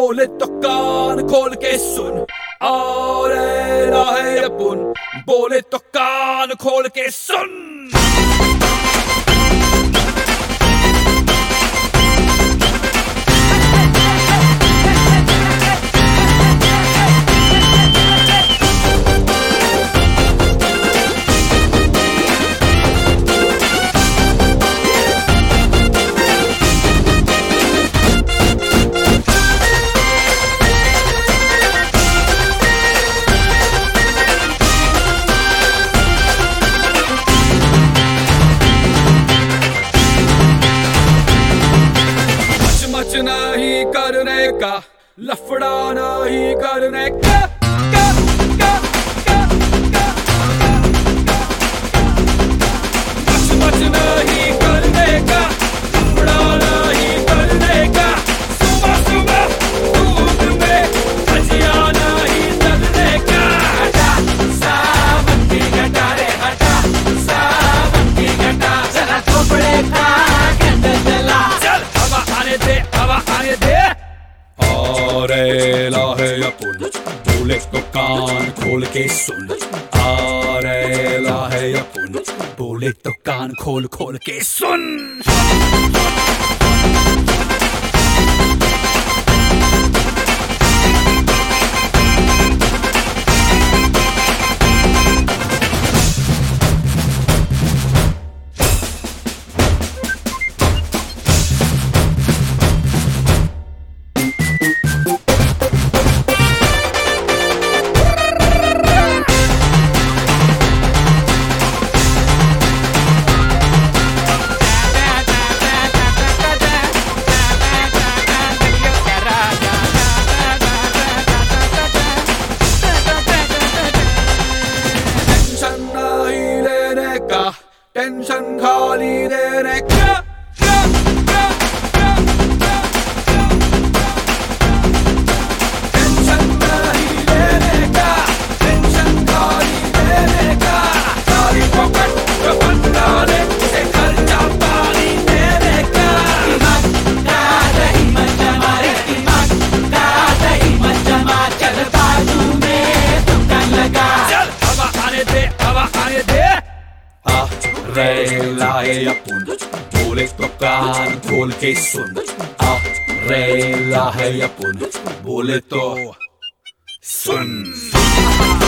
बोले तो कान खोल के सुन, आ रहा है अपन। बोले तो कान खोल के सुन। मच नहीं करने का, लफड़ा नहीं करने का, मच नहीं करने का, लफड़ा नहीं करने का। सुबह सुबह धूप में भजिया नहीं तलने का। हटा सावन की घटा रे, हटा सावन की घटा। जरा कपड़े का कैंडल जला, चल हवा आने दे, हवा आने दे। अरे लाहे अपन, बोले तो कान खोल के सुन। अरे लाहे अपन, बोले तो कान खोल खोल के सुन। टेंशन खाली देने का, टेंशन नहीं लेने का, टेंशन खाली देने का। सारी पॉकेट जो बन डाले उसे खर्चा पानी देने का। दिमाग का दही मत जमा रे, दिमाग का दही मत जमा। चल बाजू में दुकान लगा, चल हवा आने दे, हवा आने दे। रे लाए अपन, बोले तो कान खोल के सुन। रे लाए अपन, बोले तो सुन।